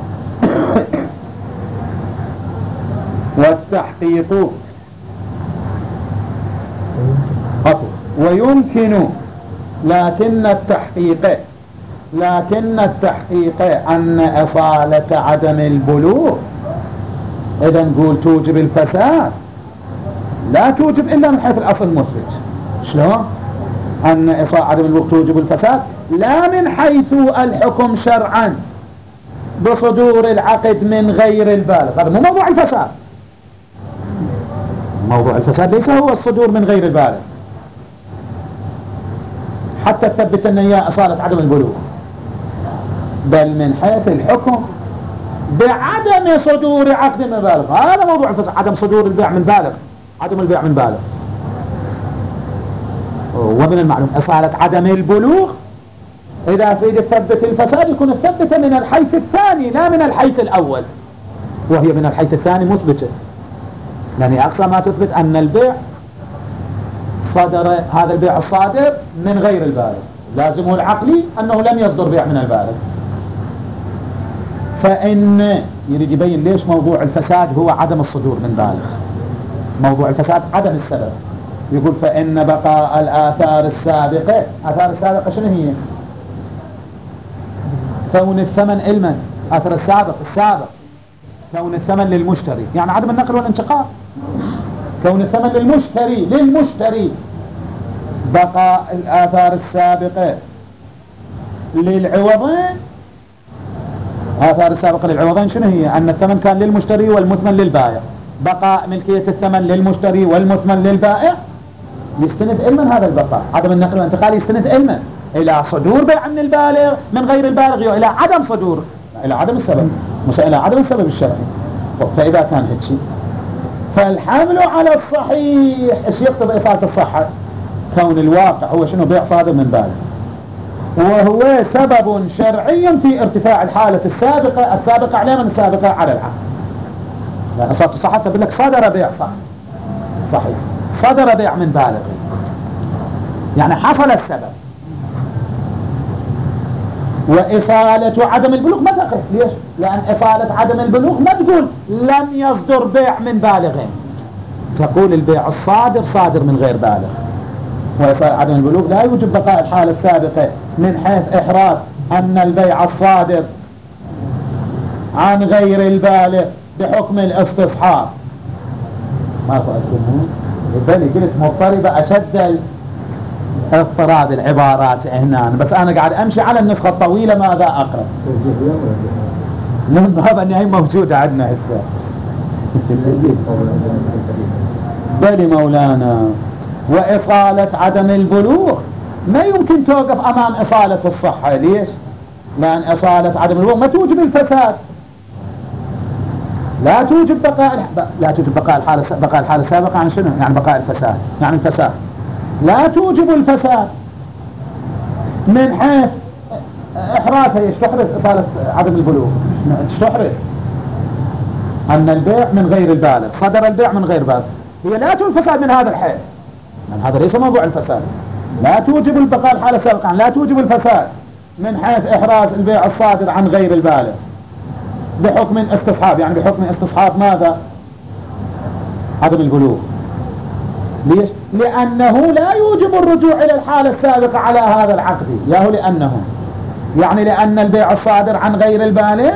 والتحقيق ويمكن لكن التحقيق لكن التحقيق أن إصالة عدم البلوغ إذا نقول توجب الفساد، لا توجب إلا من حيث الأصل المثبت. شلون؟ أن إصالة عدم البلوغ توجب الفساد لا من حيث الحكم شرعا بصدور العقد من غير البالغ. هذا مو موضوع الفساد. موضوع الفساد ليس هو الصدور من غير البالغ حتى تثبت أن هي إصالة عدم البلوغ، بل من حيث الحكم بعدم صدور عقد من بالغ. هذا موضوع الفساد، عدم صدور البيع من بالغ، عدم البيع من بالغ. ومن المعلوم إصالة عدم البلوغ إذا تريد تثبت الفساد يكون تثبت من الحيث الثاني لا من الحيث الأول، وهي من الحيث الثاني مثبتة، يعني أقصى ما تثبت أن البيع صدر، هذا البيع الصادر من غير البالغ، لازمه العقلي أنه لم يصدر بيع من البالغ. فإن يريد يبين ليش موضوع الفساد هو عدم الصدور من بالغ. موضوع الفساد عدم السبب. يقول فإن بقاء الآثار السابقة، آثار السابقة شنو هي؟ كون الثمن علما، آثار السابق السابق كون الثمن للمشتري، يعني عدم النقل والانتقال. كون الثمن للمشتري للمشتري بقاء الآثار السابقة للعوضين. آثار السابقة للعوضين شنو هي؟ أن الثمن كان للمشتري والمثمن للبائع. بقاء ملكية الثمن للمشتري والمثمن للبائع يستند علما هذا البقاء. عدم النقل والانتقال يستند علما إلى صدور بيع من البالغ من غير البالغ، إلى عدم صدور، إلى عدم السبب، مش إلى عدم السبب الشرعي. فإذا كان هيك شيء فالحمل على الصحيح ايش يقتضي إصالة الصحة؟ كون الواقع هو شنو؟ بيع صادر من بالغ، وهو سبب شرعي في ارتفاع الحالة السابقة السابقة على من السابقة على العقد. لا إصالة الصحة تقول لك صدر بيع صح صحيح، صدر بيع من بالغ، يعني حصل السبب. وإصالة عدم البلوغ ما تقف. ليش؟ لأن إصالة عدم البلوغ ما تقول لم يصدر بيع من بالغين، تقول البيع الصادر صادر من غير بالغ. وإصالة عدم البلوغ لا يوجب بقاء الحالة السابقة من حيث إحراز أن البيع الصادر عن غير البالغ بحكم الاستصحاب. ما تقولون بالي قلت مضطربة أشد اضطراب العبارات هنا، بس أنا قاعد أمشي على النسخة الطويلة ماذا أقرأ. من هذا النهاية موجودة عندنا هسه. بلي مولانا وإصالة عدم البلوغ ما يمكن توقف أمام إصالة الصحة. ليش؟ لأن إصالة عدم البلوغ ما توجب الفساد، لا توجب بقاء لا توجب بقاء الحالة بقاء الحالة السابقة عن شنو؟ يعني بقاء الفساد، يعني الفساد لا توجب الفساد من حيث إحرازها. ايش تحرز إصالة عدم البلوغ؟ ايش تحرز؟ أن البيع من غير البالغ، صدر البيع من غير بالغ، هي لا توجب الفساد من هذا الحيث، يعني هذا ليس موضوع الفساد. لا توجب البقاء الحالة السابقة، لا توجب الفساد من حيث إحراز البيع الصادر عن غير البالغ بحكم استصحاب، يعني بحكم استصحاب ماذا؟ عدم البلوغ. ليش؟ لأنه لا يوجب الرجوع إلى الحالة السابقة على هذا العقد. ياهو لأنه يعني لأن البيع الصادر عن غير البالغ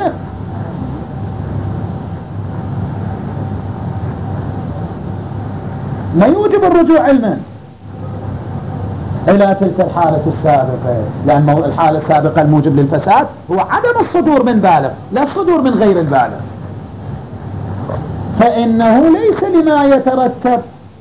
ما يوجب الرجوع علما إلى تلك الحالة السابقة، لأن الحالة السابقة الموجب للفساد هو عدم الصدور من بالغ لا الصدور من غير البالغ. فإنه ليس لما يترتب،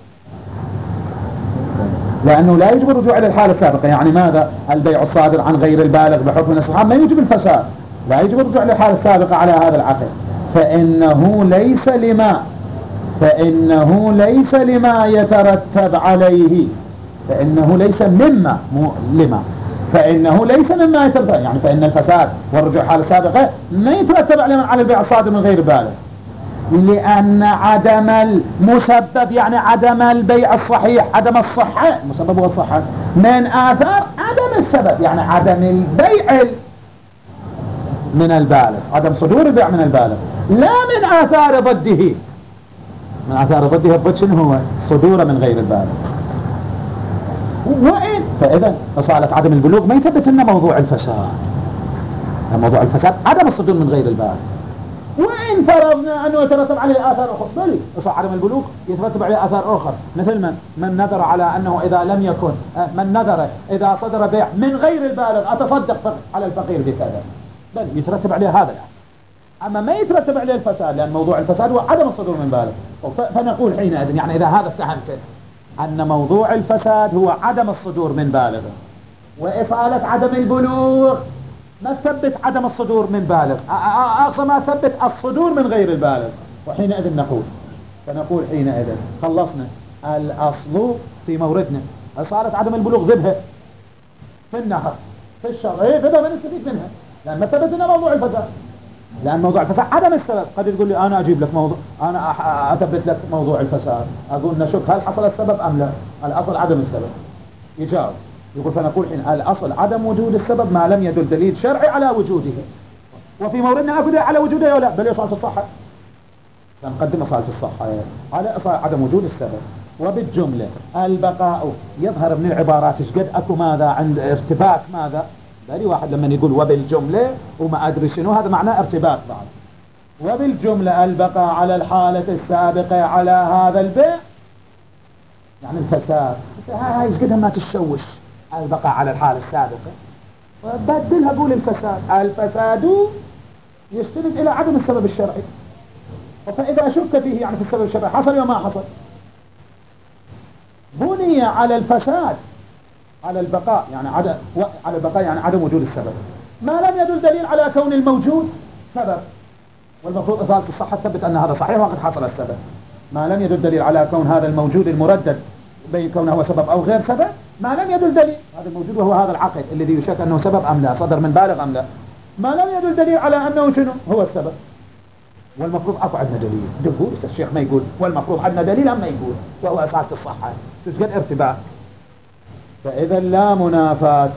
لأنه لا يجب الرجوع إلى الحالة السابقة. يعني ماذا؟ البيع الصادر عن غير البالغ بحكم الاستصحاب ما يجب الفساد، لا يجب الرجوع إلى الحالة السابقة على هذا العقد. فإنه ليس لما فإنه ليس لما يترتب عليه، فإنه ليس مما مو لما فإنه ليس مما يترتب، يعني فإن الفساد والرجوع الحالة السابقة ما يترتب على البيع الصادر من غير بالغ، لأن عدم المسبب يعني عدم البيع الصحيح، عدم الصحة، المسبب هو الصحة، من آثار عدم السبب يعني عدم البيع من البالغ، عدم صدور البيع من البالغ، لا من آثار ضده. من آثار ضده الضد شنو هو؟ صدوره من غير البالغ. وإن فإذا أصالة عدم البلوغ ما يثبت لنا موضوع الفساد. موضوع الفساد عدم الصدور من غير البالغ. وإن فرضنا أنه يترتب عليه آثار أخرى بلي أصالة عدم البلوغ يترتب عليه آثار أخرى، مثل من من نذر على أنه إذا لم يكن من نذر إذا صدر بيع من غير البالغ أتصدق على الفقير بكذا، بل يترتب عليه هذا يعني. أما ما يترتب عليه الفساد، لأن موضوع الفساد هو عدم الصدور من بالغ. فنقول حينئذ يعني إذا هذا افتهمته أن موضوع الفساد هو عدم الصدور من بالغ، وإصالة عدم البلوغ ما تثبت عدم الصدور من بالغ، أصلا ما تثبت الصدور من غير البالغ. وحينئذ نقول فنقول حينئذ خلصنا الأصل في موردنا إصالة عدم البلوغ ذبها في النهر في الشرع، إيه ذبها ما نستفيد منها، لأن ما ثبت لنا موضوع الفساد. لأن موضوع الفساد عدم السبب. قد تقول لي أنا أجيب لك موضوع، أنا أثبت لك موضوع الفساد، أقول نشك هل حصل السبب أم لا. الأصل عدم السبب. يجاوب يقول فنقول حين الأصل عدم وجود السبب ما لم يدل دليل شرعي على وجوده، وفي موردنا أكد على وجوده ولا بل إصالة الصحة، فنقدم إصالة الصحة على إصالة عدم وجود السبب. وبالجملة البقاء يظهر من العبارات إيش قد أكو ماذا عند ارتباك ماذا، بل واحد لما يقول وبالجملة وما أدري شنو هذا معناه ارتباك بعد. وبالجملة البقاء على الحالة السابقة على هذا البيع يعني الفساد، هاي ايش قدها ما تشوش البقاء على الحالة السابقة وبدلها قول الفساد. الفساد يستند إلى عدم السبب الشرعي، فإذا شك فيه يعني في السبب الشرعي حصل وما حصل بني على الفساد على البقاء يعني عدم على البقاء يعني عدم وجود السبب ما لم يدل دليل على كون الموجود سبب. والمفروض إصالة الصحة تثبت أن هذا صحيح وقد حصل السبب. ما لم يدل دليل على كون هذا الموجود المردد بين كونه هو سبب أو غير سبب، ما لم يدل دليل هذا الموجود وهو هذا العقد الذي يشك أنه سبب أم لا، صدر من بالغ أم لا، ما لم يدل دليل على أنه شنو هو السبب. والمفروض أكو عندنا دليل دقول الشيخ ما يقول والمفروض عندنا دليل أم ما يقول وهو إصالة الصحة تسجد ارتباك. فإذا لا منافاة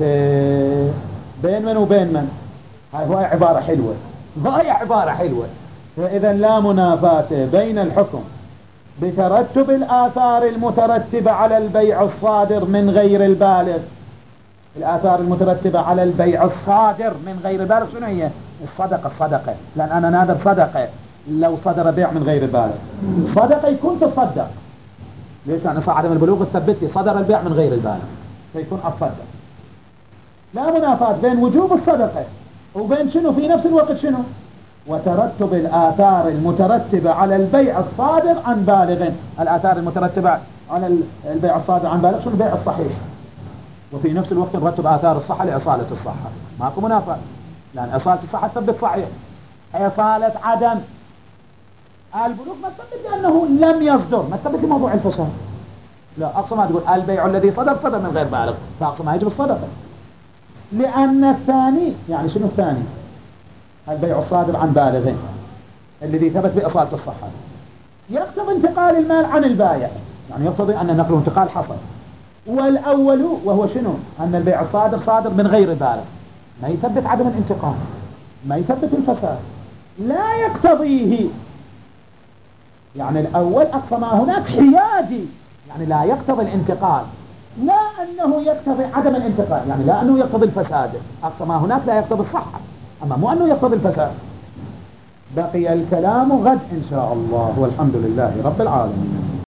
بين من وبين من، هاي هو عبارة حلوة هاي عبارة حلوة. فإذا لا منافاة بين الحكم بترتب الآثار المترتبة على البيع الصادر من غير البالغ. الآثار المترتبة على البيع الصادر من غير البالغ شنو هي؟ الصدقة. الصدقة لأن أنا نادر صدقة لو صدر بيع من غير البالغ صدقة يكون تصدق. ليش؟ لأن صار عدم البلوغ تثبت لي صدر البيع من غير البالغ فيكون أتصدق. لا منافاة بين وجوب الصدقة وبين شنو في نفس الوقت شنو وترتب الآثار المترتبة على البيع الصادر عن بالغ. الآثار المترتبة على البيع الصادر عن بالغ شنو البيع الصحيح، وفي نفس الوقت نرتب آثار الصحة لإصالة الصحة. ماكو منافاة لأن إصالة الصحة تثبت صحيح. إصالة عدم البلوغ ما تثبت لأنه لم يصدر، ما تثبت لموضوع الفساد. لا أقصى ما تقول البيع الذي صدر صدر من غير بالغ فأقصى ما يجب الصدقة. لأن الثاني يعني شنو الثاني البيع الصادر عن بالغ الذي ثبت بإصالة الصحة يقتضي انتقال المال عن البائع، يعني يقتضي أن نقل انتقال حصل. والأول وهو شنو أن البيع الصادر صادر من غير بالغ ما يثبت عدم الانتقال ما يثبت الفساد لا يقتضيه. يعني الأول أقصى ما هناك حيادي يعني لا يقتضي الانتقال، لا أنه يقتضي عدم الانتقال يعني لا أنه يقتضي الفساد. أقصى ما هناك لا يقتضي الصحة أما مو أنه يقتضي الفساد. بقي الكلام غد إن شاء الله والحمد لله رب العالمين.